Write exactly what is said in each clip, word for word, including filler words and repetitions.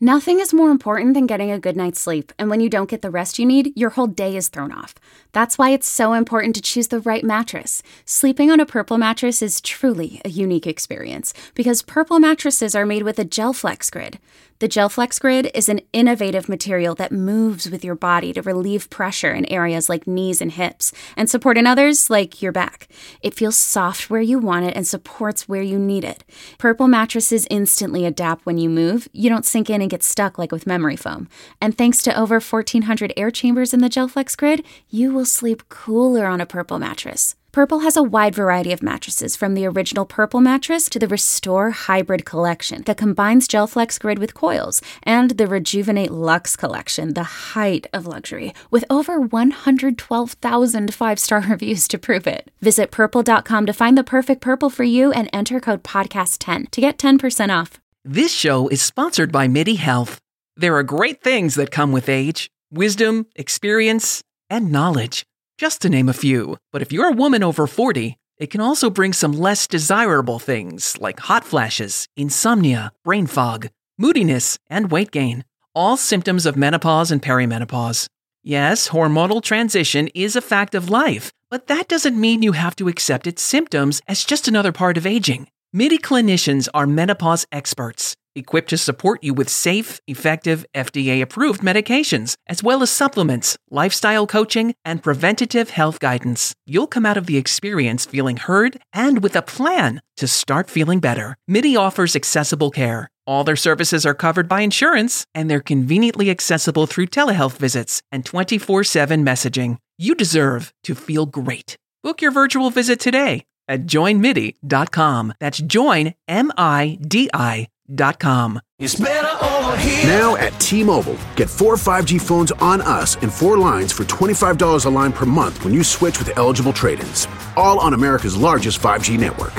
Nothing is more important than getting a good night's sleep, and when you don't get the rest you need, your whole day is thrown off. That's why it's so important to choose the right mattress. Sleeping on a Purple mattress is truly a unique experience, because Purple mattresses are made with a GelFlex Grid. The GelFlex Grid is an innovative material that moves with your body to relieve pressure in areas like knees and hips, and support in others like your back. It feels soft where you want it and supports where you need it. Purple mattresses instantly adapt when you move. You don't sink in and get stuck like with memory foam. And thanks to over fourteen hundred air chambers in the GelFlex Grid, you will sleep cooler on a Purple mattress. Purple has a wide variety of mattresses, from the original Purple mattress to the Restore Hybrid collection that combines GelFlex Grid with coils, and the Rejuvenate Luxe collection, the height of luxury, with over one hundred twelve thousand five-star reviews to prove it. Visit purple dot com to find the perfect Purple for you and enter code podcast ten to get ten percent off. This show is sponsored by MIDI Health. There are great things that come with age: wisdom, experience, and knowledge, just to name a few. But if you're a woman over forty, it can also bring some less desirable things like hot flashes, insomnia, brain fog, moodiness, and weight gain, all symptoms of menopause and perimenopause. Yes, hormonal transition is a fact of life, but that doesn't mean you have to accept its symptoms as just another part of aging. MIDI clinicians are menopause experts, equipped to support you with safe, effective, F D A-approved medications, as well as supplements, lifestyle coaching, and preventative health guidance. You'll come out of the experience feeling heard and with a plan to start feeling better. MIDI offers accessible care. All their services are covered by insurance, and they're conveniently accessible through telehealth visits and twenty-four seven messaging. You deserve to feel great. Book your virtual visit today at join midi dot com. That's join, M I D I dot com. It's better over here. Now at T-Mobile, get four five G phones on us and four lines for twenty-five dollars a line per month when you switch with eligible trade-ins. All on America's largest five G network.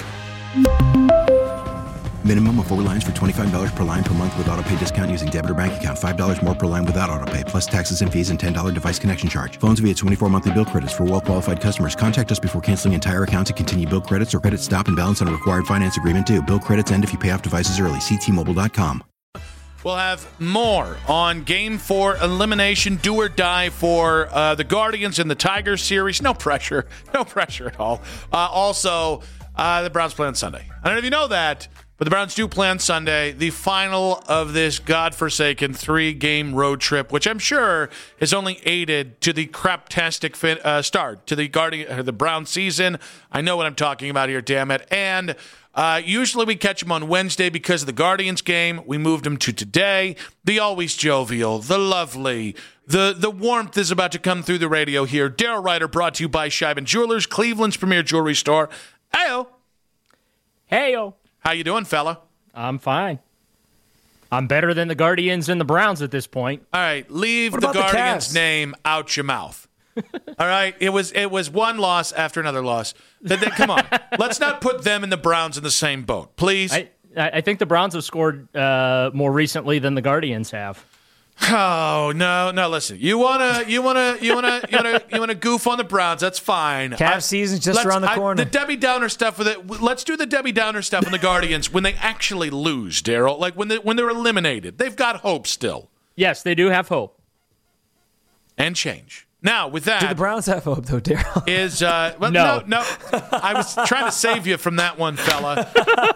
Minimum of four lines for twenty-five dollars per line per month with autopay discount using debit or bank account. five dollars more per line without autopay, plus taxes and fees and ten dollars device connection charge. Phones via twenty-four monthly bill credits for well-qualified customers. Contact us before canceling entire account to continue bill credits or credit stop and balance on a required finance agreement due. Bill credits end if you pay off devices early. See T Mobile dot com. We'll have more on Game four elimination, do or die for uh, the Guardians and the Tigers series. No pressure. No pressure at all. Uh, also, uh, the Browns play on Sunday. I don't know if you know that, but the Browns do play on Sunday, the final of this godforsaken three-game road trip, which I'm sure has only aided to the craptastic fin- uh, start to the Guardian, uh, the Brown season. I know what I'm talking about here, damn it. And uh, usually we catch them on Wednesday because of the Guardians game. We moved them to today. The always jovial, the lovely, the the warmth is about to come through the radio here. Daryl Ryder, brought to you by Scheiben Jewelers, Cleveland's premier jewelry store. Hey-o. Hey-o. How you doing, fella? I'm fine. I'm better than the Guardians and the Browns at this point. All right, leave What the about the Guardians' Cavs? name out your mouth. All right, it was it was one loss after another loss. But then, come on, let's not put them and the Browns in the same boat, please. I, I think the Browns have scored uh, more recently than the Guardians have. Oh no, no! Listen, you wanna, you wanna, you wanna, you wanna, you wanna goof on the Browns? That's fine. Cavs season's just let's- around the I- corner. the Debbie Downer stuff with it. Let's do the Debbie Downer stuff on the Guardians when they actually lose, Daryl. Like when they when they're eliminated, they've got hope still Yes, they do have hope. and change. Now with that, Do the Browns have hope, though, Daryl? is uh well, No. no no I was trying to save you from that one, fella.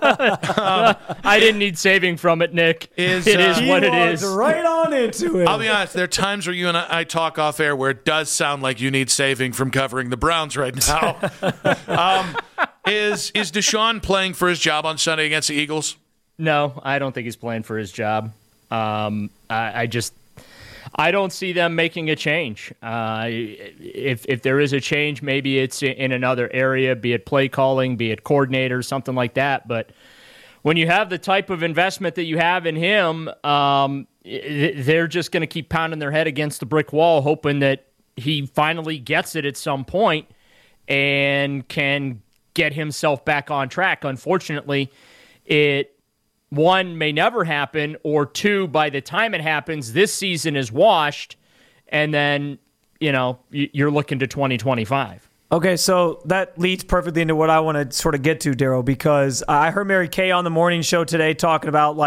I didn't need saving from it, Nick. Is, it uh, is what it is. right on into it. I'll be honest, there are times where you and I, I talk off air where it does sound like you need saving from covering the Browns right now. um, is is Deshaun playing for his job on Sunday against the Eagles? No, I don't think he's playing for his job. Um, I, I just, I don't see them making a change. Uh, if if there is a change, maybe it's in another area, be it play calling, be it coordinator, something like that. But when you have the type of investment that you have in him, um, they're just going to keep pounding their head against the brick wall, hoping that he finally gets it at some point and can get himself back on track. Unfortunately, it one, may never happen, or two, by the time it happens, this season is washed, and then, you know, you're looking to twenty twenty-five. Okay, so that leads perfectly into what I want to sort of get to, Daryl, because I heard Mary Kay on the morning show today talking about, like,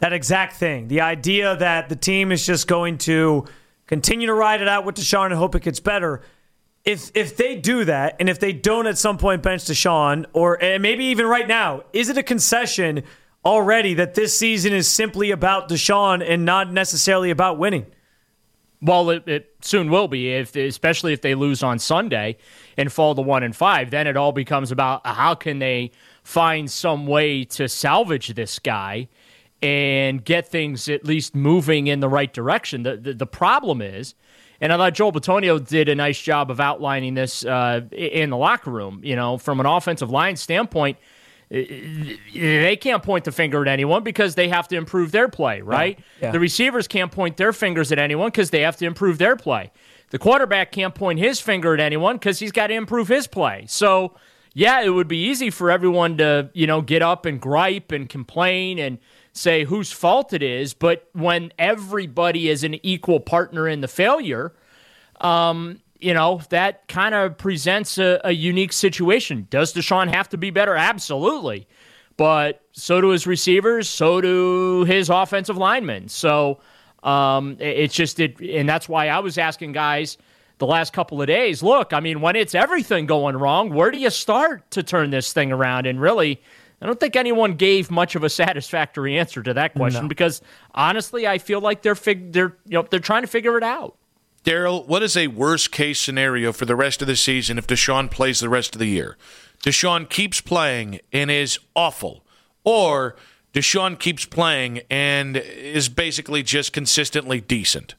That exact thing. The idea that the team is just going to continue to ride it out with Deshaun and hope it gets better. If if they do that, and if they don't at some point bench Deshaun, or and maybe even right now, is it a concession already that this season is simply about Deshaun and not necessarily about winning? Well, it, it soon will be, if especially if they lose on Sunday and fall to one and five. Then it all becomes about how can they find some way to salvage this guy and get things at least moving in the right direction. The the, the problem is, and I thought Joel Bitonio did a nice job of outlining this uh, in the locker room. You know, from an offensive line standpoint, they can't point the finger at anyone because they have to improve their play, right? Yeah. Yeah. The receivers can't point their fingers at anyone because they have to improve their play. The quarterback can't point his finger at anyone because he's got to improve his play. So, yeah, it would be easy for everyone to, you know, get up and gripe and complain and say whose fault it is, but when everybody is an equal partner in the failure, um, you know, that kind of presents a, a unique situation. Does Deshaun have to be better? Absolutely. But so do his receivers, so do his offensive linemen. So um, it's just, it, and that's why I was asking guys the last couple of days, look, I mean, when it's everything going wrong, where do you start to turn this thing around? And really, I don't think anyone gave much of a satisfactory answer to that question no. because honestly, I feel like they're fig- they're you know they're trying to figure it out. Daryl, what is a worst-case scenario for the rest of the season if Deshaun plays the rest of the year? Deshaun keeps playing and is awful, or Deshaun keeps playing and is basically just consistently decent?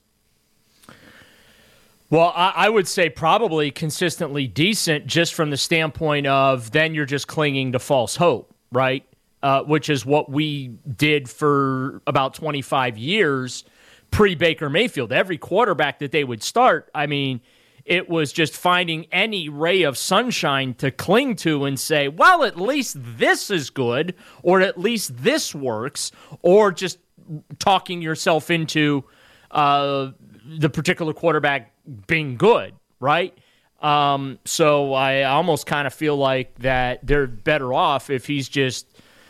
Well, I, I would say probably consistently decent just from the standpoint of then you're just clinging to false hope, right? Uh, which is what we did for about twenty-five years pre-Baker Mayfield. Every quarterback that they would start, I mean, it was just finding any ray of sunshine to cling to and say, well, at least this is good, or at least this works, or just talking yourself into uh, the particular quarterback being good, right? Um, so I almost kind of feel like that they're better off if he's just,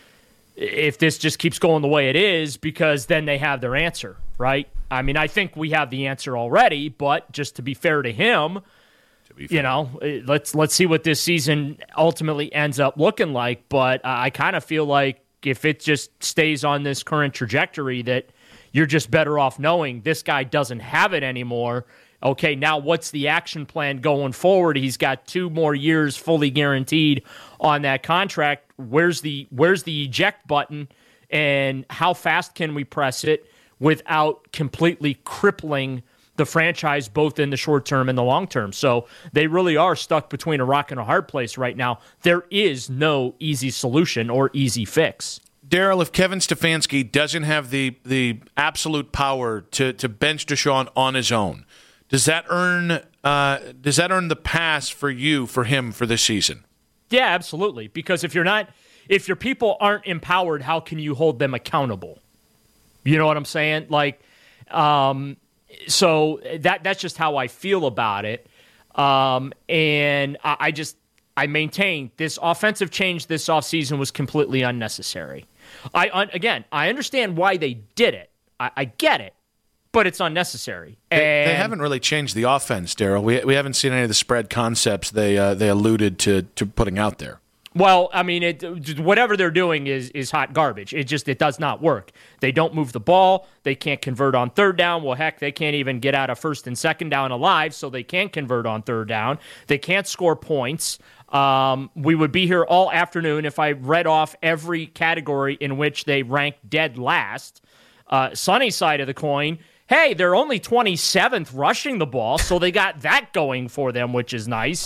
if this just keeps going the way it is, because then they have their answer, right? I mean, I think we have the answer already, but just to be fair to him, to be fair. you know, let's let's see what this season ultimately ends up looking like. But I kind of feel like if it just stays on this current trajectory, that you're just better off knowing this guy doesn't have it anymore. Okay, now what's the action plan going forward? He's got two more years fully guaranteed on that contract. Where's the where's the eject button, and how fast can we press it without completely crippling the franchise both in the short term and the long term? So they really are stuck between a rock and a hard place right now. There is no easy solution or easy fix. Daryl, if Kevin Stefanski doesn't have the the absolute power to to bench Deshaun on his own, does that earn uh, does that earn the pass for you for him for this season? Yeah, absolutely. Because if you're not, if your people aren't empowered, how can you hold them accountable? You know what I'm saying? Like, um, so that that's just how I feel about it. Um, and I, I just I maintain this offensive change this offseason was completely unnecessary. I un, again, I understand why they did it. I, I get it, but it's unnecessary. They, and, they haven't really changed the offense, Daryl. We we haven't seen any of the spread concepts they uh, they alluded to to putting out there. Well, I mean, it, whatever they're doing is is hot garbage. It just it does not work. They don't move the ball. They can't convert on third down. Well, heck, they can't even get out of first and second down alive, so they can't convert on third down. They can't score points. Um, we would be here all afternoon if I read off every category in which they rank dead last. Uh, sunny side of the coin, hey, they're only twenty-seventh rushing the ball, so they got that going for them, which is nice.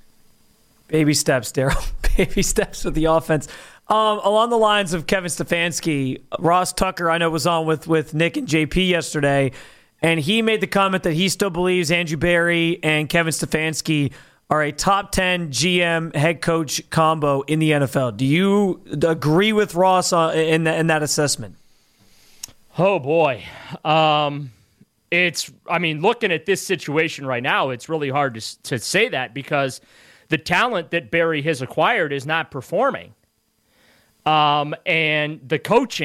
Baby steps, Daryl. Baby steps with the offense. Um, along the lines of Kevin Stefanski, Ross Tucker, I know, was on with, with Nick and J P yesterday, and he made the comment that he still believes Andrew Berry and Kevin Stefanski are a top ten G M head coach combo in the N F L. Do you agree with Ross uh, in, the, in that assessment? Oh, boy. Um, it's, I mean, looking at this situation right now, it's really hard to to say that because the talent that Barry has acquired is not performing. Um, and the coaching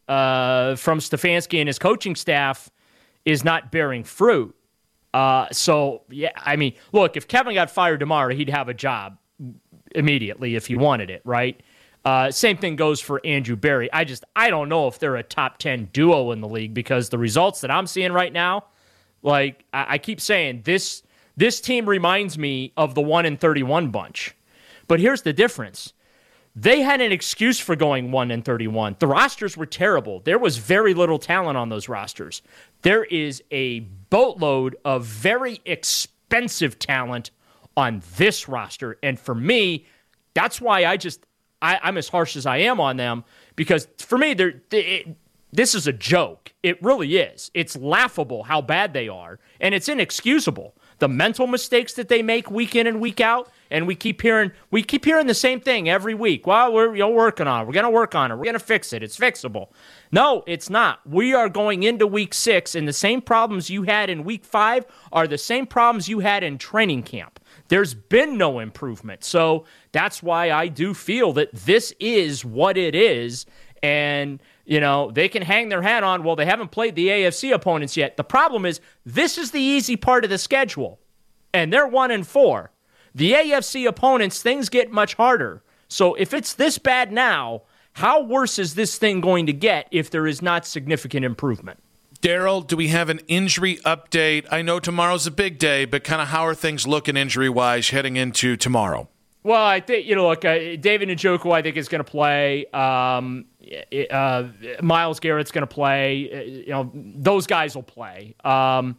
uh, from Stefanski and his coaching staff is not bearing fruit. Uh, so, yeah, I mean, look, if Kevin got fired tomorrow, he'd have a job immediately if he wanted it, right? Uh, same thing goes for Andrew Berry. I just, I don't know if they're a top ten duo in the league because the results that I'm seeing right now, like I, I keep saying, this this team reminds me of the one and thirty-one bunch. But here's the difference. They had an excuse for going one and thirty-one. The rosters were terrible. There was very little talent on those rosters. There is a boatload of very expensive talent on this roster. And for me, that's why I just, I, I'm as harsh as I am on them, because for me, they're, they, this is a joke. It really is. It's laughable how bad they are, and it's inexcusable. The mental mistakes that they make week in and week out, and we keep hearing we keep hearing the same thing every week. Well, we're you know, working on it. We're going to work on it. We're going to fix it. It's fixable. No, it's not. We are going into week six, and the same problems you had in week five are the same problems you had in training camp. There's been no improvement. So that's why I do feel that this is what it is, and you know, they can hang their hat on, well, they haven't played the A F C opponents yet. The problem is, this is the easy part of the schedule, and they're one and four. The A F C opponents, things get much harder. So if it's this bad now, how worse is this thing going to get if there is not significant improvement? Daryl, do we have an injury update? I know tomorrow's a big day, but kind of how are things looking injury-wise heading into tomorrow? Well, I think, you know, look, uh, David Njoku, I think, is going to play. Um, uh, Myles Garrett's going to play. Uh, you know, those guys will play. Um,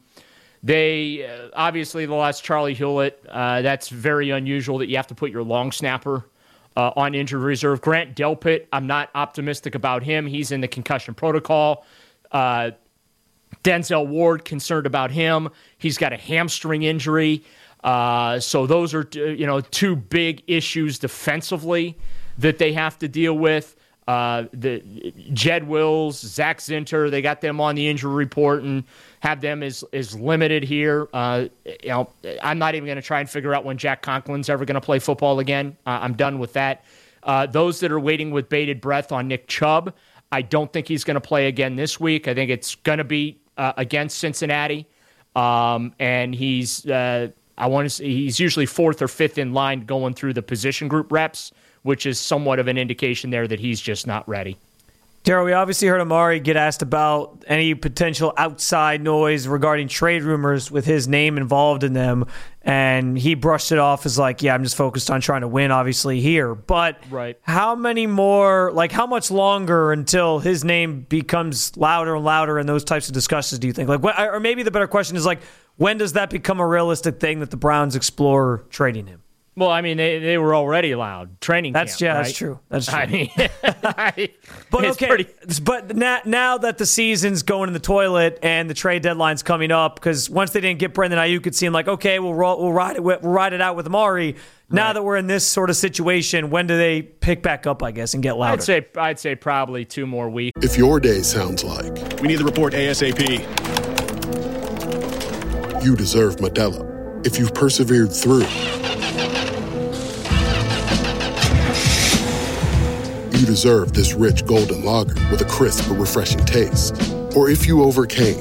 they, uh, obviously, the last Charlie Hewlett, uh, that's very unusual that you have to put your long snapper uh, on injured reserve. Grant Delpit, I'm not optimistic about him. He's in the concussion protocol. Uh, Denzel Ward, concerned about him. He's got a hamstring injury. Uh, so those are, you know, two big issues defensively that they have to deal with. Uh, the Jed Wills, Zach Zinter, they got them on the injury report and have them as, as limited here. Uh, you know, I'm not even going to try and figure out when Jack Conklin's ever going to play football again. Uh, I'm done with that. Uh, those that are waiting with bated breath on Nick Chubb, I don't think he's going to play again this week. I think it's going to be uh, against Cincinnati. Um, and he's... Uh, I want to say he's usually fourth or fifth in line going through the position group reps, which is somewhat of an indication there that he's just not ready. Daryl, we obviously heard Amari get asked about any potential outside noise regarding trade rumors with his name involved in them, and he brushed it off as like, yeah, I'm just focused on trying to win, obviously, here. But right. How many more, like how much longer until his name becomes louder and louder in those types of discussions, do you think? Like, what, or maybe the better question is like, when does that become a realistic thing that the Browns explore trading him? Well, I mean, they, they were already loud. Training that's, camp, yeah, right? That's true. That's true. I mean, I, but it's okay, pretty... but now, now that the season's going in the toilet and the trade deadline's coming up, because once they didn't get Brandon Ayuk, it seemed like, okay, we'll roll, we'll ride it, we'll ride it out with Amari. Now right. that we're in this sort of situation, when do they pick back up, I guess, and get louder? I'd say, I'd say probably two more weeks. If your day sounds like we need the report ASAP. You deserve Modelo. If you've persevered through, you deserve this rich golden lager with a crisp but refreshing taste. Or if you overcame.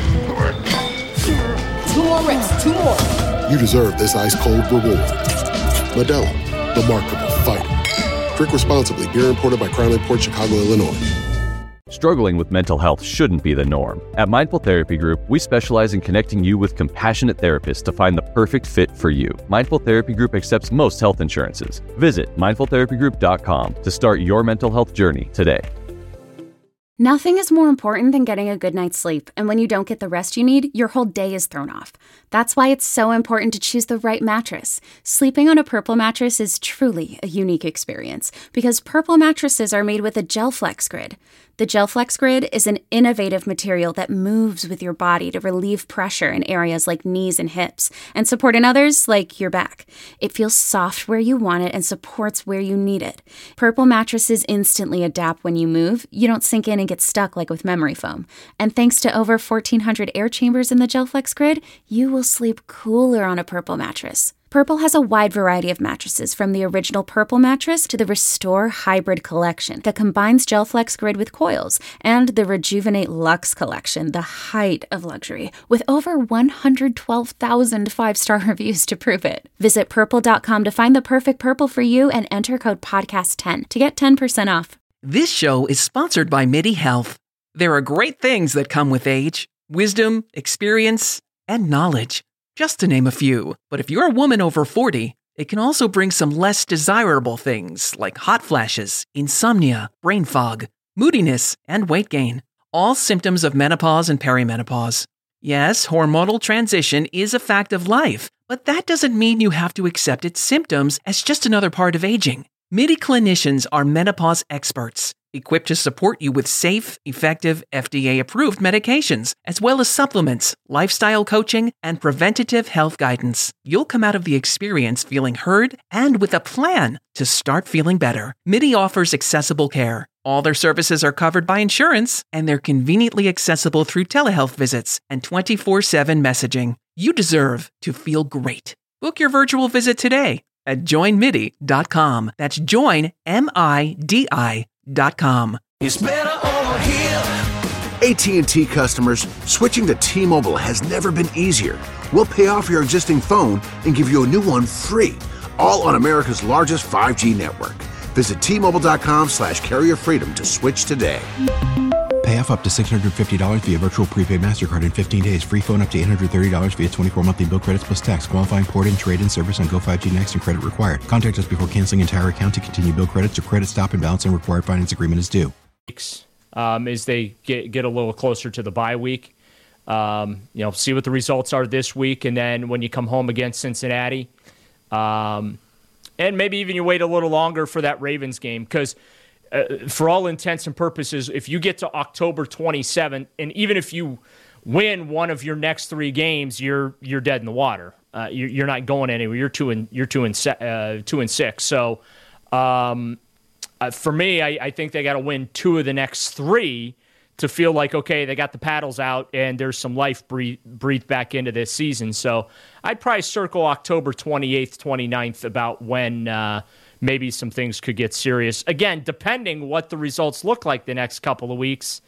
Two more reps, two more. You deserve this ice cold reward. Modelo, the Remarkable Fighter. Drink responsibly. Beer imported by Crown Imports, Chicago, Illinois. Struggling with mental health shouldn't be the norm. At Mindful Therapy Group, we specialize in connecting you with compassionate therapists to find the perfect fit for you. Mindful Therapy Group accepts most health insurances. Visit mindful therapy group dot com to start your mental health journey today. Nothing is more important than getting a good night's sleep, and when you don't get the rest you need, your whole day is thrown off. That's why it's so important to choose the right mattress. Sleeping on a Purple mattress is truly a unique experience, because Purple mattresses are made with a GelFlex Grid. The GelFlex Grid is an innovative material that moves with your body to relieve pressure in areas like knees and hips, and support in others like your back. It feels soft where you want it and supports where you need it. Purple mattresses instantly adapt when you move. You don't sink in and get stuck like with memory foam. And thanks to over fourteen hundred air chambers in the GelFlex Grid, you will sleep cooler on a Purple mattress. Purple has a wide variety of mattresses, from the original Purple mattress to the Restore Hybrid collection that combines GelFlex Grid with coils, and the Rejuvenate Luxe collection, the height of luxury, with over one hundred twelve thousand five-star reviews to prove it. Visit purple dot com to find the perfect Purple for you and enter code podcast ten to get ten percent off. This show is sponsored by MIDI Health. There are great things that come with age: wisdom, experience, and knowledge, just to name a few. But if you're a woman over forty, it can also bring some less desirable things like hot flashes, insomnia, brain fog, moodiness, and weight gain, all symptoms of menopause and perimenopause. Yes, hormonal transition is a fact of life, but that doesn't mean you have to accept its symptoms as just another part of aging. MIDI clinicians are menopause experts, equipped to support you with safe, effective, F D A-approved medications, as well as supplements, lifestyle coaching, and preventative health guidance. You'll come out of the experience feeling heard and with a plan to start feeling better. MIDI offers accessible care. All their services are covered by insurance, and they're conveniently accessible through telehealth visits and twenty-four seven messaging. You deserve to feel great. Book your virtual visit today at join midi dot com. That's join, M I D I dot com. It's better over here. A T and T customers, switching to T-Mobile has never been easier. We'll pay off your existing phone and give you a new one free, all on America's largest five G network. Visit T Mobile dot com slash carrier freedom to switch today. Pay off up to six hundred fifty dollars via virtual prepaid MasterCard in fifteen days. Free phone up to eight hundred thirty dollars via twenty-four monthly bill credits plus tax. Qualifying port and trade-in service on Go five G Next and credit required. Contact us before canceling entire account to continue bill credits or credit stop and balance and required finance agreement is due. Um, as they get, get a little closer to the bye week. Um, you know, see what the results are this week, and then when you come home against Cincinnati, um, and maybe even you wait a little longer for that Ravens game, because uh, for all intents and purposes, if you get to October twenty-seventh, and even if you win one of your next three games, you're you're dead in the water. Uh, you're, you're not going anywhere. You're two and you're two and se- uh, two and six. So, um, uh, for me, I, I think they got to win two of the next three to feel like, okay, they got the paddles out and there's some life breathe, breathed back into this season. So I'd probably circle October twenty-eighth, twenty-ninth about when uh, maybe some things could get serious. Again, depending what the results look like the next couple of weeks.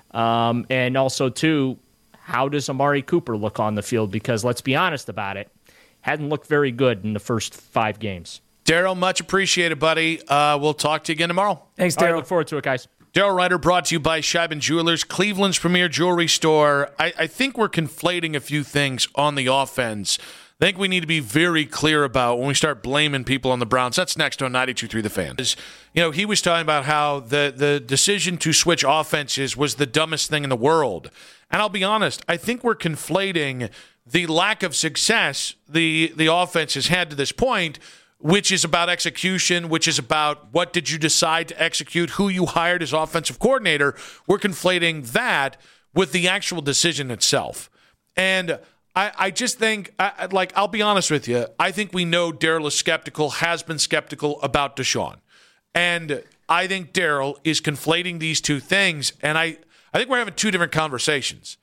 Um, and also, too, how does Amari Cooper look on the field? Because let's be honest about it, hadn't looked very good in the first five games. Daryl, much appreciated, buddy. Uh, we'll talk to you again tomorrow. Thanks, Daryl. Daryl. Look forward to it, guys. Daryl Ryder brought to you by Scheibin Jewelers, Cleveland's premier jewelry store. I, I think we're conflating a few things on the offense. I think we need to be very clear about when we start blaming people on the Browns. That's next on ninety-two point three The Fan. You know, he was talking about how the, the decision to switch offenses was the dumbest thing in the world. And I'll be honest, I think we're conflating the lack of success the, the offense has had to this point, which is about execution, which is about what did you decide to execute, who you hired as offensive coordinator. We're conflating that with the actual decision itself. And I, I just think, I, like, I'll be honest with you, I think we know Daryl is skeptical, has been skeptical about Deshaun. And I think Daryl is conflating these two things, and I, I think we're having two different conversations.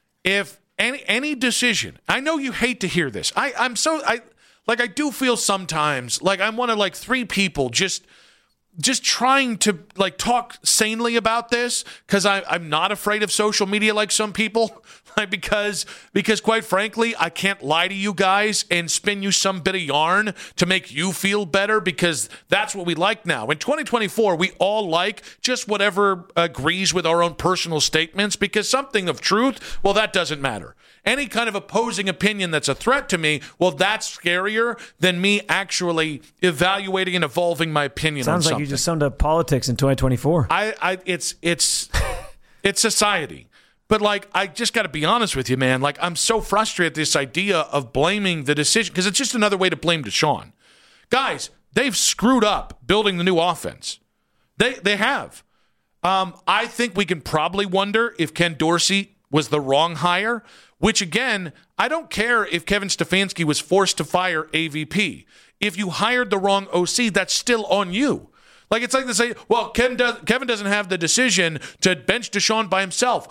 If any any decision, I know you hate to hear this. I, I'm so... I. Like, I do feel sometimes like I'm one of, like, three people just just trying to, like, talk sanely about this because I'm not afraid of social media like some people. Like, because, because, quite frankly, I can't lie to you guys and spin you some bit of yarn to make you feel better because that's what we like now. In twenty twenty-four, we all like just whatever agrees with our own personal statements because something of truth, well, that doesn't matter. Any kind of opposing opinion that's a threat to me, well, that's scarier than me actually evaluating and evolving my opinion Sounds on like something. you just summed up politics in twenty twenty-four. I, I it's it's it's society. But, like, I just got to be honest with you, man. Like, I'm so frustrated at this idea of blaming the decision because it's just another way to blame Deshaun. Guys, they've screwed up building the new offense. They they have. Um, I think we can probably wonder if Ken Dorsey was the wrong hire, which, again, I don't care if Kevin Stefanski was forced to fire A V P. If you hired the wrong O C, that's still on you. Like, it's like they say, well, Ken does, Kevin doesn't have the decision to bench Deshaun by himself.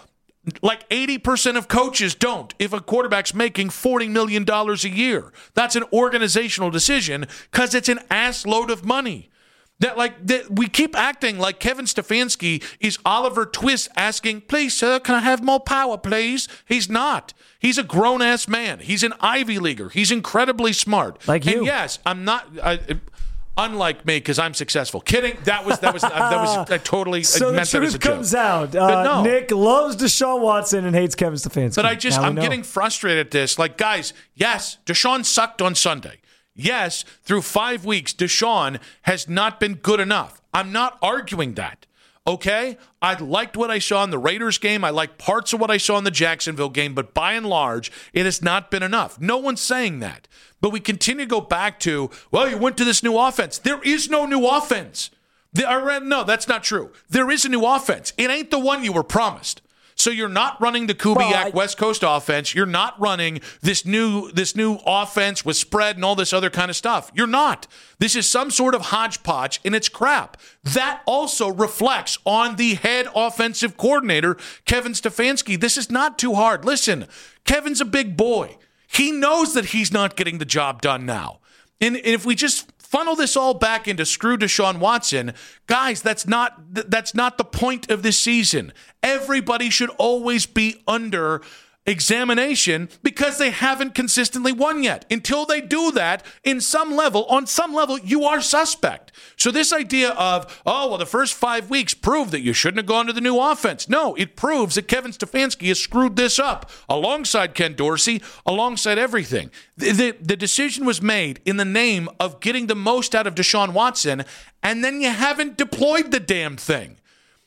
Like eighty percent of coaches don't if a quarterback's making forty million dollars a year. That's an organizational decision because it's an ass load of money. That like that we keep acting like Kevin Stefanski is Oliver Twist asking, please, sir, can I have more power, please? He's not. He's a grown-ass man. He's an Ivy Leaguer. He's incredibly smart. Like you. And yes, I'm not... I, unlike me, because I'm successful. Kidding. That was that was that was I totally so meant the that as a truth comes joke. out. Uh, no. Nick loves Deshaun Watson and hates Kevin Stefanski. But I just Now we I'm know. getting frustrated at this. Like, guys, yes, Deshaun sucked on Sunday. Yes, through five weeks, Deshaun has not been good enough. I'm not arguing that. Okay? I liked what I saw in the Raiders game. I liked parts of what I saw in the Jacksonville game, but by and large, it has not been enough. No one's saying that. But we continue to go back to, well, you went to this new offense. There is no new offense. There, no, that's not true. There is a new offense. It ain't the one you were promised. So you're not running the Kubiak Well, I- West Coast offense. You're not running this new this new offense with spread and all this other kind of stuff. You're not. This is some sort of hodgepodge, and it's crap. That also reflects on the head offensive coordinator, Kevin Stefanski. This is not too hard. Listen, Kevin's a big boy. He knows that he's not getting the job done now. And if we just funnel this all back into screw Deshaun Watson, guys, that's not that's not the point of this season. Everybody should always be under examination because they haven't consistently won yet. Until they do that, in some level, on some level, you are suspect. So this idea of, oh, well, the first five weeks proved that you shouldn't have gone to the new offense. No, it proves that Kevin Stefanski has screwed this up alongside Ken Dorsey, alongside everything. The, the, the decision was made in the name of getting the most out of Deshaun Watson, and then you haven't deployed the damn thing.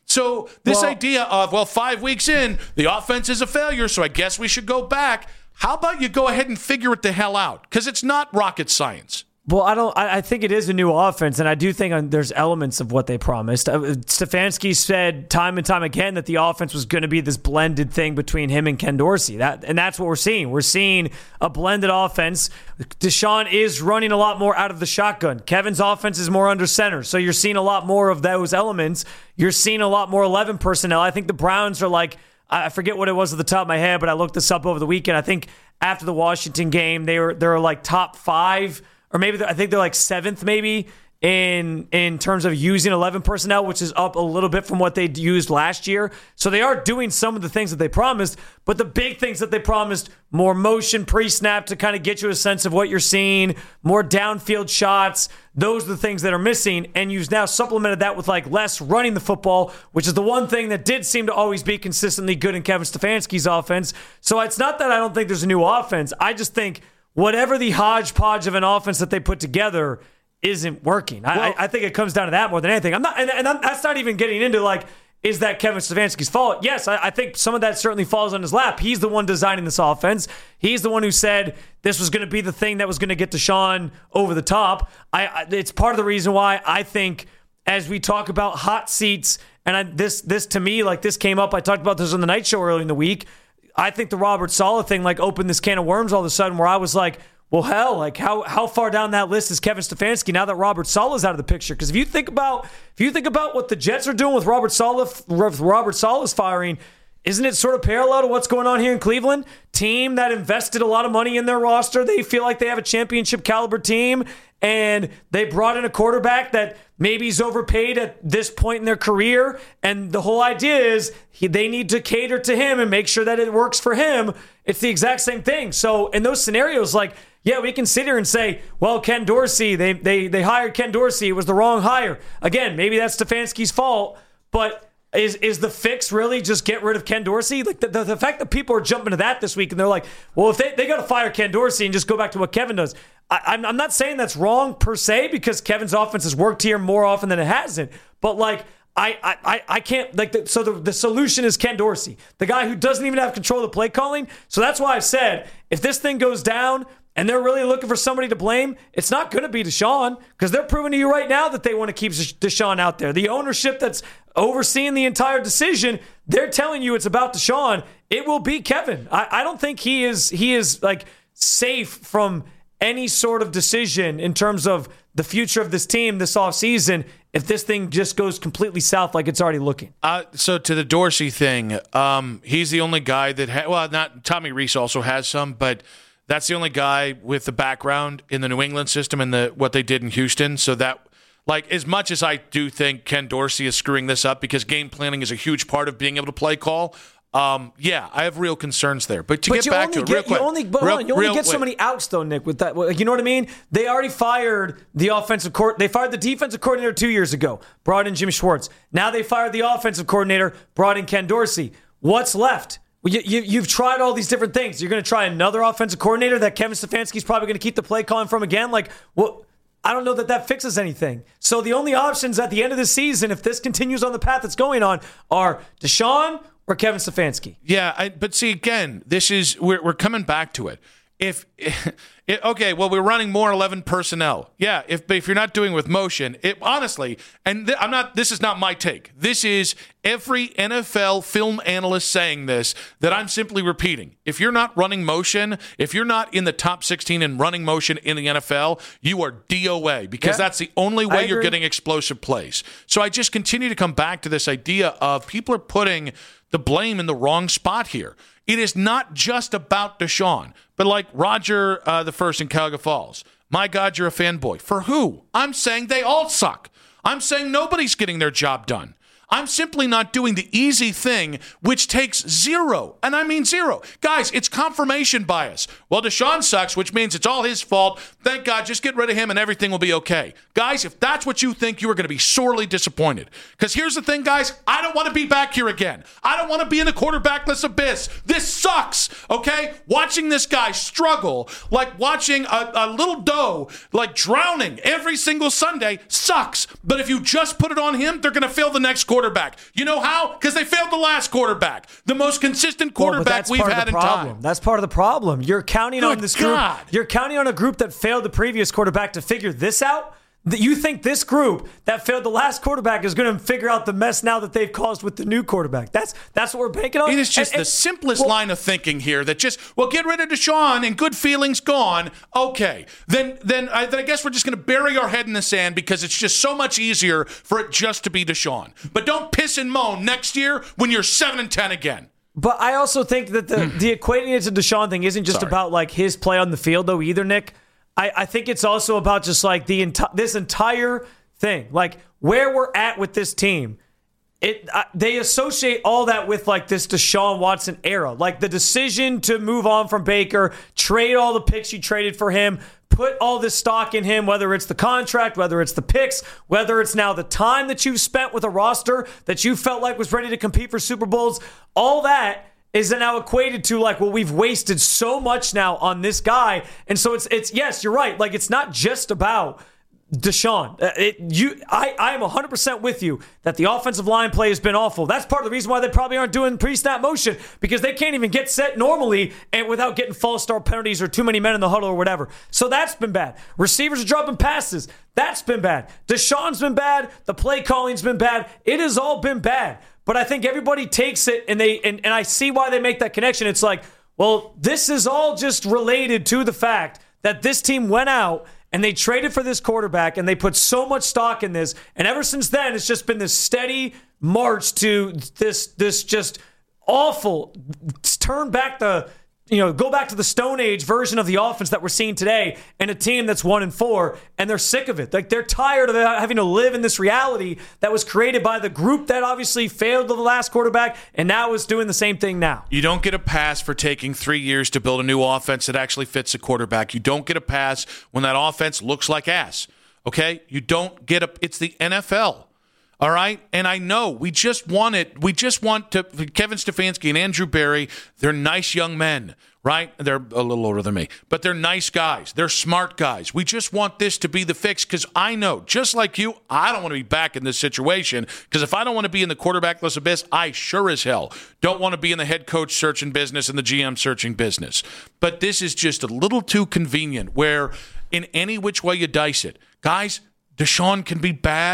So this well, idea of, well, five weeks in, the offense is a failure, so I guess we should go back. How about you go ahead and figure it the hell out? Because it's not rocket science. Well, I don't. I, I think it is a new offense, and I do think um, there's elements of what they promised. Uh, Stefanski said time and time again that the offense was going to be this blended thing between him and Ken Dorsey. That and that's what we're seeing. We're seeing a blended offense. Deshaun is running a lot more out of the shotgun. Kevin's offense is more under center, so you're seeing a lot more of those elements. You're seeing a lot more eleven personnel. I think the Browns are like, I forget what it was at the top of my head, but I looked this up over the weekend. I think after the Washington game, they were they were like top five. Or maybe I think they're like seventh, maybe in in terms of using eleven personnel, which is up a little bit from what they used last year. So they are doing some of the things that they promised, but the big things that they promised: more motion pre-snap to kind of get you a sense of what you're seeing, more downfield shots. Those are the things that are missing, and you've now supplemented that with like less running the football, which is the one thing that did seem to always be consistently good in Kevin Stefanski's offense. So it's not that I don't think there's a new offense. I just think whatever the hodgepodge of an offense that they put together isn't working. I, well, I, I think it comes down to that more than anything. I'm not, and, and I'm, that's not even getting into like, is that Kevin Stefanski's fault? Yes, I, I think some of that certainly falls on his lap. He's the one designing this offense. He's the one who said this was going to be the thing that was going to get Deshaun over the top. I, I, it's part of the reason why I think as we talk about hot seats, and I, this this to me, like this came up, I talked about this on the night show earlier in the week. I think the Robert Saleh thing like opened this can of worms all of a sudden where I was like, well, hell, like how how far down that list is Kevin Stefanski now that Robert Saleh's out of the picture? Because if you think about if you think about what the Jets are doing with Robert Saleh, with Robert Saleh's firing, isn't it sort of parallel to what's going on here in Cleveland? Team that invested a lot of money in their roster. They feel like they have a championship caliber team, and they brought in a quarterback that maybe he's overpaid at this point in their career. And the whole idea is he, they need to cater to him and make sure that it works for him. It's the exact same thing. So in those scenarios, like, yeah, we can sit here and say, well, Ken Dorsey, they they they hired Ken Dorsey. It was the wrong hire. Again, maybe that's Stefanski's fault, but Is is the fix really just get rid of Ken Dorsey? Like the, the, the fact that people are jumping to that this week and they're like, well, if they, they got to fire Ken Dorsey and just go back to what Kevin does. I, I'm, I'm not saying that's wrong per se because Kevin's offense has worked here more often than it hasn't. But like, I I, I can't, like, the, so the, the solution is Ken Dorsey, the guy who doesn't even have control of the play calling. So that's why I said, if this thing goes down and they're really looking for somebody to blame, it's not going to be Deshaun because they're proving to you right now that they want to keep Deshaun out there. The ownership that's overseeing the entire decision, they're telling you it's about Deshaun. It will be Kevin. I, I don't think he is he is like safe from any sort of decision in terms of the future of this team this offseason if this thing just goes completely south like it's already looking. Uh, so to the Dorsey thing, um, he's the only guy that ha- well, not Tommy Reese also has some, but that's the only guy with the background in the New England system and the what they did in Houston. So that, like, as much as I do think Ken Dorsey is screwing this up because game planning is a huge part of being able to play call. Um, yeah, I have real concerns there. But to but get you back only to it get, real quick. You only, but real, hold on, you only real, get so wait. many outs, though, Nick, with that. You know what I mean? They already fired the offensive court. They fired the defensive coordinator two years ago, brought in Jim Schwartz. Now they fired the offensive coordinator, brought in Ken Dorsey. What's left? You, you, you've tried all these different things. You're going to try another offensive coordinator that Kevin Stefanski's probably going to keep the play calling from again? Like, what? I don't know that that fixes anything. So the only options at the end of the season, if this continues on the path it's going on, are Deshaun or Kevin Stefanski. Yeah, I, but see, again, this is we're we're coming back to it. If it, okay, well, we're running more eleven personnel. Yeah, if but if you're not doing with motion, it honestly, and th- I'm not. This is not my take. This is every N F L film analyst saying this. That I'm simply repeating. If you're not running motion, if you're not in the top sixteen in running motion in the N F L, you are D O A because Yeah, that's the only way I you're agree. getting explosive plays. So I just continue to come back to this idea of people are putting the blame in the wrong spot here. It is not just about Deshaun, but like Roger uh, the First in Cuyahoga Falls. My God, you're a fanboy. For who? I'm saying they all suck. I'm saying nobody's getting their job done. I'm simply not doing the easy thing, which takes zero, and I mean zero. Guys, it's confirmation bias. Well, Deshaun sucks, which means it's all his fault. Thank God, just get rid of him and everything will be okay. Guys, if that's what you think, you are going to be sorely disappointed. Because here's the thing, guys, I don't want to be back here again. I don't want to be in the quarterbackless abyss. This sucks, okay? Watching this guy struggle, like watching a, a little doe, like drowning every single Sunday, sucks. But if you just put it on him, they're going to fail the next quarter. Quarterback. You know how? Because they failed the last quarterback. The most consistent quarterback well, we've had in problem. time. That's part of the problem. You're counting Good on this God. group. You're counting on a group that failed the previous quarterback to figure this out. That you think this group that failed the last quarterback is going to figure out the mess now that they've caused with the new quarterback. That's that's what we're banking on. It is just and, the and, simplest well, line of thinking here that just, well, get rid of Deshaun and good feelings gone. Okay, then then I, then I guess we're just going to bury our head in the sand because it's just so much easier for it just to be Deshaun. But don't piss and moan next year when you're seven and ten again. But I also think that the the equating it to Deshaun thing isn't just Sorry. about like his play on the field though either, Nick. I, I think it's also about just like the enti- this entire thing, like where we're at with this team. It uh, they associate all that with like this Deshaun Watson era, like the decision to move on from Baker, trade all the picks you traded for him, put all this stock in him, whether it's the contract, whether it's the picks, whether it's now the time that you've spent with a roster that you felt like was ready to compete for Super Bowls. All that is now equated to like, well, we've wasted so much now on this guy. And so it's, it's yes, you're right. Like, it's not just about Deshaun. Uh, It, you, I, I am one hundred percent with you that the offensive line play has been awful. That's part of the reason why they probably aren't doing pre-snap motion because they can't even get set normally and without getting false start penalties or too many men in the huddle or whatever. So that's been bad. Receivers are dropping passes. That's been bad. Deshaun's been bad. The play calling's been bad. It has all been bad. But I think everybody takes it and they and, and I see why they make that connection. It's like, well, this is all just related to the fact that this team went out and they traded for this quarterback and they put so much stock in this. And ever since then, it's just been this steady march to this, this just awful turn back the, you know, go back to the Stone Age version of the offense that we're seeing today and a team that's one and four and they're sick of it. Like they're tired of having to live in this reality that was created by the group that obviously failed the last quarterback and now is doing the same thing now. You don't get a pass for taking three years to build a new offense that actually fits a quarterback. You don't get a pass when that offense looks like ass. Okay? You don't get a – it's the N F L. All right? And I know we just want it. We just want to – Kevin Stefanski and Andrew Berry, they're nice young men, right? They're a little older than me. But they're nice guys. They're smart guys. We just want this to be the fix because I know, just like you, I don't want to be back in this situation because if I don't want to be in the quarterbackless abyss, I sure as hell don't want to be in the head coach searching business and the G M searching business. But this is just a little too convenient where in any which way you dice it, guys, Deshaun can be bad.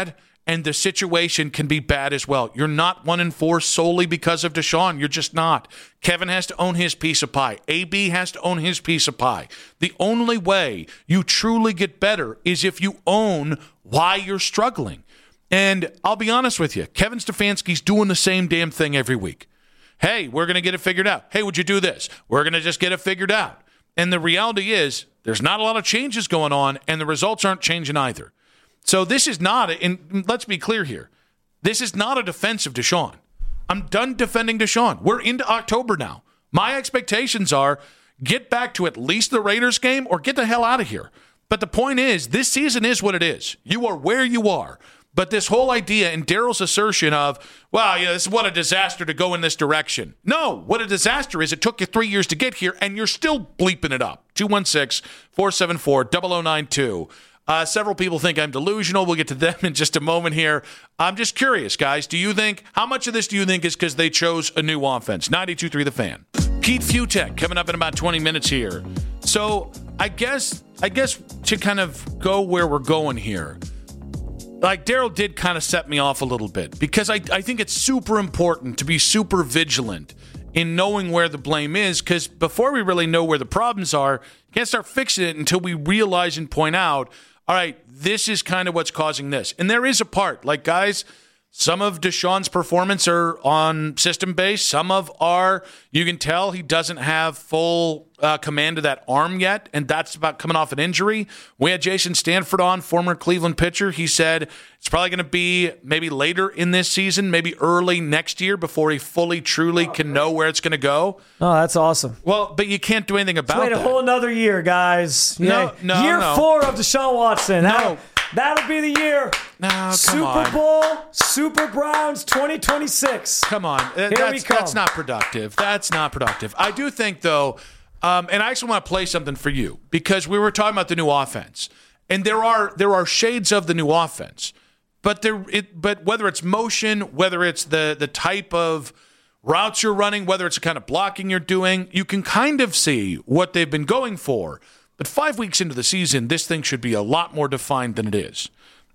and the situation can be bad as well. You're not one and four solely because of Deshaun. You're just not. Kevin has to own his piece of pie. A B has to own his piece of pie. The only way you truly get better is if you own why you're struggling. And I'll be honest with you, Kevin Stefanski's doing the same damn thing every week. Hey, we're going to get it figured out. Hey, would you do this? We're going to just get it figured out. And the reality is there's not a lot of changes going on, and the results aren't changing either. So this is not, and let's be clear here, this is not a defense of Deshaun. I'm done defending Deshaun. We're into October now. My expectations are get back to at least the Raiders game or get the hell out of here. But the point is, this season is what it is. You are where you are. But this whole idea and Daryl's assertion of, well, you know, this is what a disaster to go in this direction. No, what a disaster is, it took you three years to get here, and you're still bleeping it up. two one six, four seven four, zero zero nine two. Uh, several people think I'm delusional. We'll get to them in just a moment here. I'm just curious, guys. Do you think, how much of this do you think is because they chose a new offense? ninety-two point three The Fan. Pete Futek coming up in about twenty minutes here. So I guess, I guess to kind of go where we're going here, like Daryl did kind of set me off a little bit because I, I think it's super important to be super vigilant in knowing where the blame is, because before we really know where the problems are, you can't start fixing it until we realize and point out, all right, this is kind of what's causing this. And there is a part, like, guys, some of Deshaun's performance are on system-based. Some of are, you can tell he doesn't have full uh, command of that arm yet, and that's about coming off an injury. We had Jason Stanford on, former Cleveland pitcher. He said it's probably going to be maybe later in this season, maybe early next year before he fully, truly can know where it's going to go. Oh, that's awesome. Well, but you can't do anything about Wait that. Wait a whole another year, guys. No, yeah. no, Year no. four of Deshaun Watson. No. That'll, that'll be the year. No, come Super on. Bowl, Super Browns twenty twenty-six. Come on. Here that's, we come. That's not productive. That's not productive. I do think, though, um, and I actually want to play something for you, because we were talking about the new offense, and there are there are shades of the new offense, but there it but whether it's motion, whether it's the the type of routes you're running, whether it's the kind of blocking you're doing, you can kind of see what they've been going for. But five weeks into the season, this thing should be a lot more defined than it is.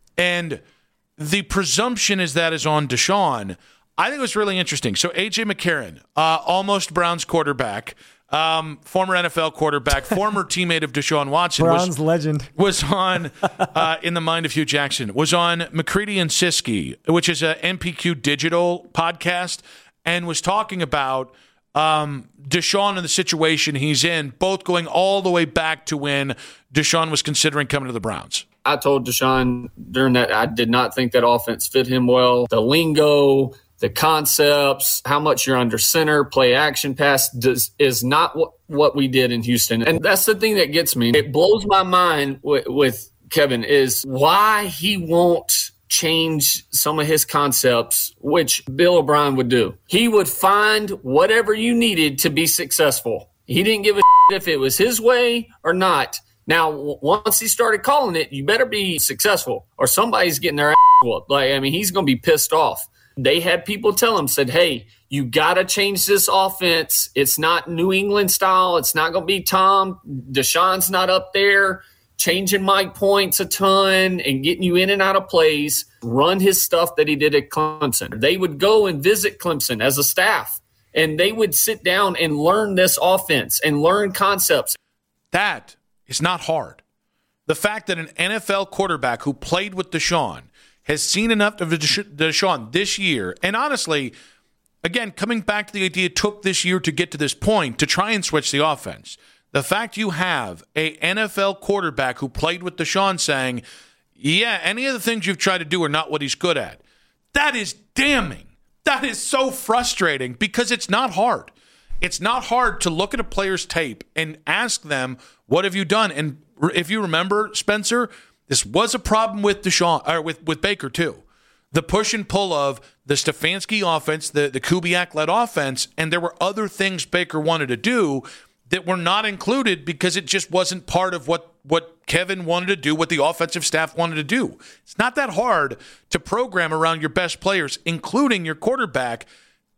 And the presumption is that is on Deshaun. I think it was really interesting. So A J McCarron, uh, almost Browns quarterback, um, former N F L quarterback, former teammate of Deshaun Watson. Browns was, legend. Was on, uh, in the mind of Hugh Jackson, was on McCready and Siskey, which is a M P Q digital podcast, and was talking about um, Deshaun and the situation he's in, both going all the way back to when Deshaun was considering coming to the Browns. I told Deshaun during that I did not think that offense fit him well. The lingo, the concepts, how much you're under center, play action pass does, is not what, what we did in Houston. And that's the thing that gets me. It blows my mind with, with Kevin is why he won't change some of his concepts, which Bill O'Brien would do. He would find whatever you needed to be successful. He didn't give a shit if it was his way or not. Now, once he started calling it, you better be successful or somebody's getting their ass whooped. Like, I mean, he's going to be pissed off. They had people tell him, said, hey, you got to change this offense. It's not New England style. It's not going to be Tom. Deshaun's not up there changing Mike points a ton and getting you in and out of plays. Run his stuff that he did at Clemson. They would go and visit Clemson as a staff, and they would sit down and learn this offense and learn concepts. That is not hard. The fact that an N F L quarterback who played with Deshaun has seen enough of Deshaun this year, and honestly, again, coming back to the idea it took this year to get to this point to try and switch the offense. The fact you have a N F L quarterback who played with Deshaun saying, yeah, any of the things you've tried to do are not what he's good at. That is damning. That is so frustrating because it's not hard. It's not hard to look at a player's tape and ask them, what have you done? And if you remember, Spencer, this was a problem with Deshaun or with, with Baker too. The push and pull of the Stefanski offense, the, the Kubiak-led offense, and there were other things Baker wanted to do that were not included because it just wasn't part of what, what Kevin wanted to do, what the offensive staff wanted to do. It's not that hard to program around your best players, including your quarterback.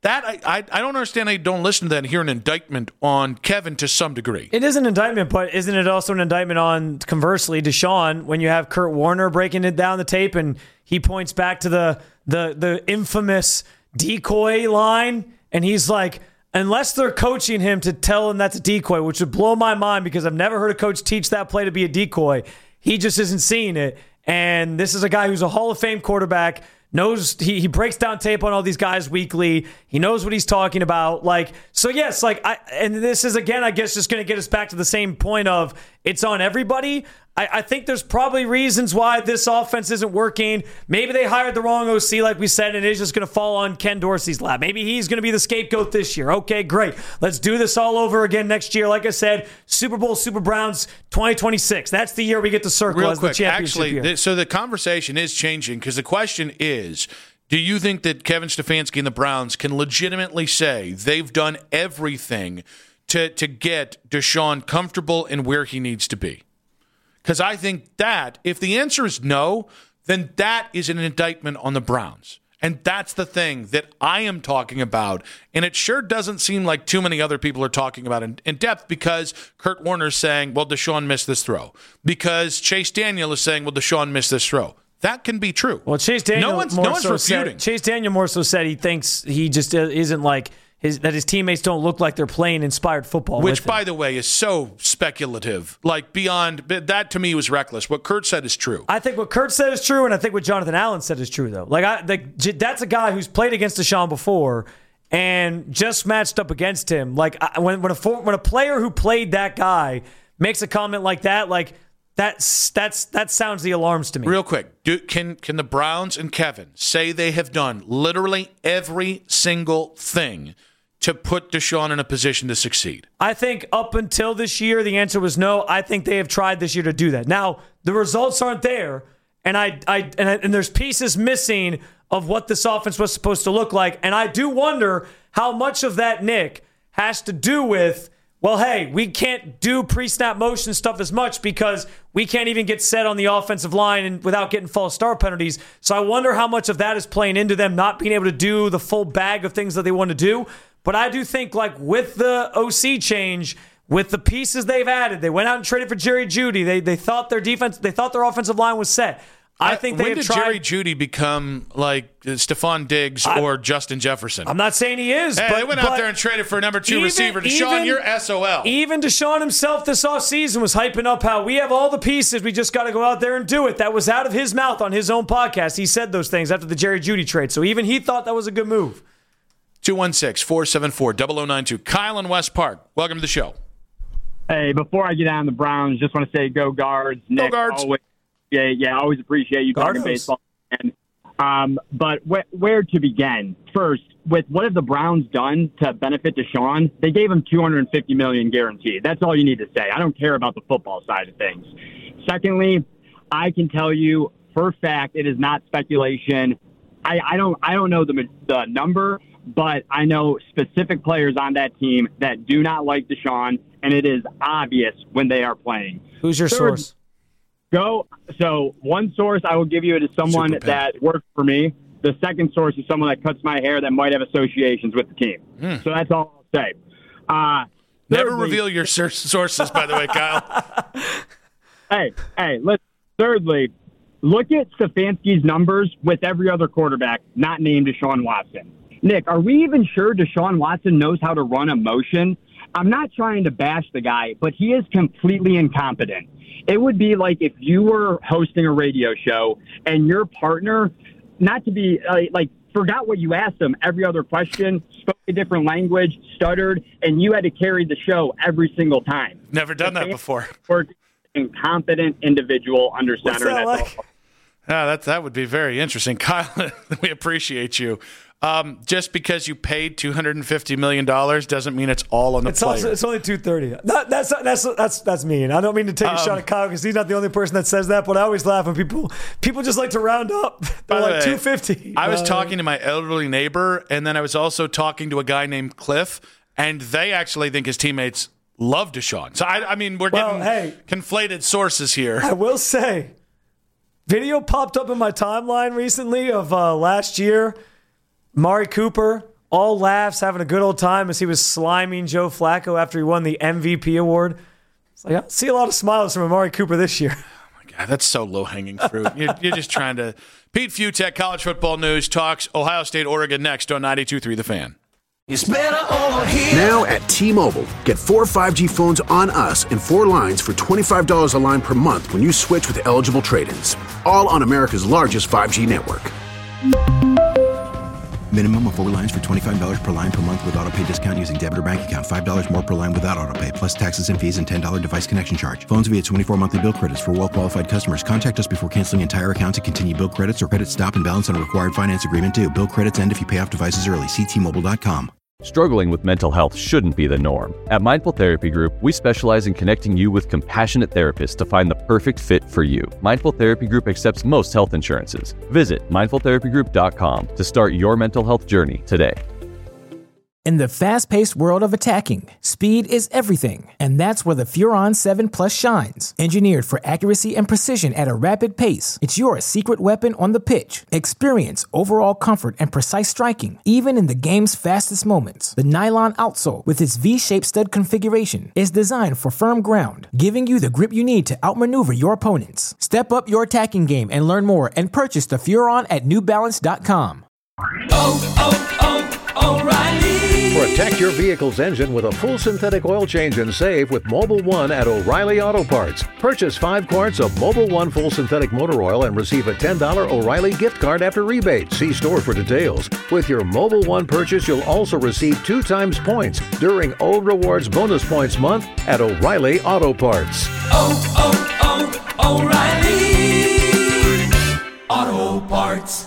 That I, I I don't understand how you don't listen to that and hear an indictment on Kevin to some degree. It is an indictment, but isn't it also an indictment on, conversely, Deshaun, when you have Kurt Warner breaking it down the tape and he points back to the the the infamous decoy line, and he's like, unless they're coaching him to tell him that's a decoy, which would blow my mind because I've never heard a coach teach that play to be a decoy. He just isn't seeing it. And this is a guy who's a Hall of Fame quarterback, knows he, he breaks down tape on all these guys weekly. He knows what he's talking about. Like, so yes, like I, and this is again, I guess, just going to get us back to the same point of it's on everybody. I, I think there's probably reasons why this offense isn't working. Maybe they hired the wrong O C, like we said, and it is just going to fall on Ken Dorsey's lap. Maybe he's going to be the scapegoat this year. Okay, great. Let's do this all over again next year. Like I said, Super Bowl, Super Browns, twenty twenty-six. That's the year we get to circle Real as quick, the championship actually, year. th- so the conversation is changing because the question is, do you think that Kevin Stefanski and the Browns can legitimately say they've done everything to to get Deshaun comfortable in where he needs to be? Because I think that, if the answer is no, then that is an indictment on the Browns. And that's the thing that I am talking about. And it sure doesn't seem like too many other people are talking about in, in depth because Kurt Warner's saying, well, Deshaun missed this throw. Because Chase Daniel is saying, well, Deshaun missed this throw. That can be true. Well, Chase Daniel no one's, more no one's so refuting. Said, Chase Daniel more so said he thinks he just isn't like his, that his teammates don't look like they're playing inspired football. Which, by the way, is so speculative. Like, beyond that, to me was reckless. What Kurt said is true. I think what Kurt said is true, and I think what Jonathan Allen said is true, though. Like, I, the, that's a guy who's played against Deshaun before and just matched up against him. Like, I, when when a when a player who played that guy makes a comment like that, like. That's that's that sounds the alarms to me. Real quick, do, can can the Browns and Kevin say they have done literally every single thing to put Deshaun in a position to succeed? I think up until this year, the answer was no. I think they have tried this year to do that. Now the results aren't there, and I I and, I, and there's pieces missing of what this offense was supposed to look like, and I do wonder how much of that, Nick, has to do with. Well, hey, we can't do pre-snap motion stuff as much because we can't even get set on the offensive line and without getting false start penalties. So I wonder how much of that is playing into them not being able to do the full bag of things that they want to do. But I do think, like, with the O C change, with the pieces they've added, they went out and traded for Jerry Jeudy. They they thought their defense, they thought their offensive line was set. I think they when have did tried. Jerry Jeudy become like Stephon Diggs I, or Justin Jefferson? I'm not saying he is. Hey, but, they went but out there and traded for a number two even, receiver. Deshaun, even, you're S O L. Even Deshaun himself this offseason was hyping up how we have all the pieces. We just got to go out there and do it. That was out of his mouth on his own podcast. He said those things after the Jerry Jeudy trade. So even he thought that was a good move. two one six, four seven four, zero zero nine two. Kyle in West Park, welcome to the show. Hey, before I get on the Browns, just want to say go Guards. Go Nick, Guards. Always, yeah, yeah, always appreciate you talking Gardos. baseball. And, um, but wh- where to begin? First, with what have the Browns done to benefit Deshaun? They gave him two hundred fifty million dollars guaranteed. That's all you need to say. I don't care about the football side of things. Secondly, I can tell you for a fact it is not speculation. I, I don't I don't know the the number, but I know specific players on that team that do not like Deshaun, and it is obvious when they are playing. Who's your Third, source? Go. So one source I will give you is someone Super that works for me. The second source is someone that cuts my hair that might have associations with the team. Mm. So that's all I'll say. Uh, Never thirdly, reveal your sur- sources, by the way, Kyle. Hey, hey, let's. Thirdly, look at Stefanski's numbers with every other quarterback not named Deshaun Watson. Nick, are we even sure Deshaun Watson knows how to run a motion? I'm not trying to bash the guy, but he is completely incompetent. It would be like if you were hosting a radio show and your partner, not to be uh, like, forgot what you asked them every other question, spoke a different language, stuttered, and you had to carry the show every single time. Never done that before. Or incompetent individual under center. What's that That's like? all. Yeah, that that would be very interesting, Kyle. We appreciate you. Um, just because you paid two hundred fifty million dollars doesn't mean it's all on the It's player. also it's only two thirty. That, that's that's that's that's mean. I don't mean to take a Um, shot at Kyle because he's not the only person that says that. But I always laugh when people people just like to round up. By They're the like way, two fifty. I was Uh, talking to my elderly neighbor, and then I was also talking to a guy named Cliff, and they actually think his teammates love Deshaun. So, I, I mean, we're Well, getting hey. conflated sources here. I will say, video popped up in my timeline recently of uh, last year. Mari Cooper all laughs, having a good old time as he was sliming Joe Flacco after he won the M V P award. It's like, I see a lot of smiles from Amari Cooper this year. Oh my God, that's so low-hanging fruit. you're, you're just trying to... Pete Futek, College Football News, talks Ohio State, Oregon next on ninety-two point three The Fan. It's better over here. Now at T-Mobile, get four five G phones on us and four lines for twenty-five dollars a line per month when you switch with eligible trade-ins. All on America's largest five G network. Minimum of four lines for twenty-five dollars per line per month with auto pay discount using debit or bank account. five dollars more per line without auto pay, plus taxes and fees and ten dollars device connection charge. Phones via twenty-four monthly bill credits for well-qualified customers. Contact us before canceling entire account to continue bill credits or credit stop and balance on a required finance agreement due. Bill credits end if you pay off devices early. See T Mobile dot com. Struggling with mental health shouldn't be the norm. At Mindful Therapy Group, we specialize in connecting you with compassionate therapists to find the perfect fit for you. Mindful Therapy Group accepts most health insurances. Visit mindful therapy group dot com to start your mental health journey today. In the fast-paced world of attacking, speed is everything, and that's where the Furon seven Plus shines. Engineered for accuracy and precision at a rapid pace, it's your secret weapon on the pitch. Experience overall comfort and precise striking, even in the game's fastest moments. The nylon outsole, with its V-shaped stud configuration, is designed for firm ground, giving you the grip you need to outmaneuver your opponents. Step up your attacking game and learn more and purchase the Furon at new balance dot com. Oh, oh, oh, O'Reilly. Protect your vehicle's engine with a full synthetic oil change and save with Mobil one at O'Reilly Auto Parts. Purchase five quarts of Mobil one full synthetic motor oil and receive a ten dollars O'Reilly gift card after rebate. See store for details. With your Mobil one purchase, you'll also receive two times points during O Rewards Bonus Points Month at O'Reilly Auto Parts. Oh, oh, oh, O'Reilly Auto Parts.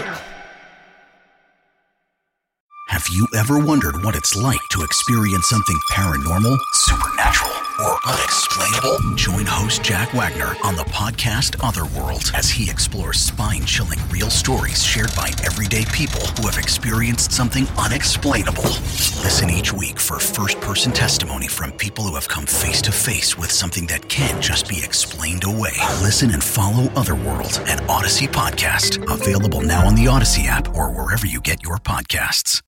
Have you ever wondered what it's like to experience something paranormal, supernatural, or unexplainable? Join host Jack Wagner on the podcast Otherworld as he explores spine-chilling real stories shared by everyday people who have experienced something unexplainable. Listen each week for first-person testimony from people who have come face-to-face with something that can't just be explained away. Listen and follow Otherworld, an Odyssey podcast. Available now on the Odyssey app or wherever you get your podcasts.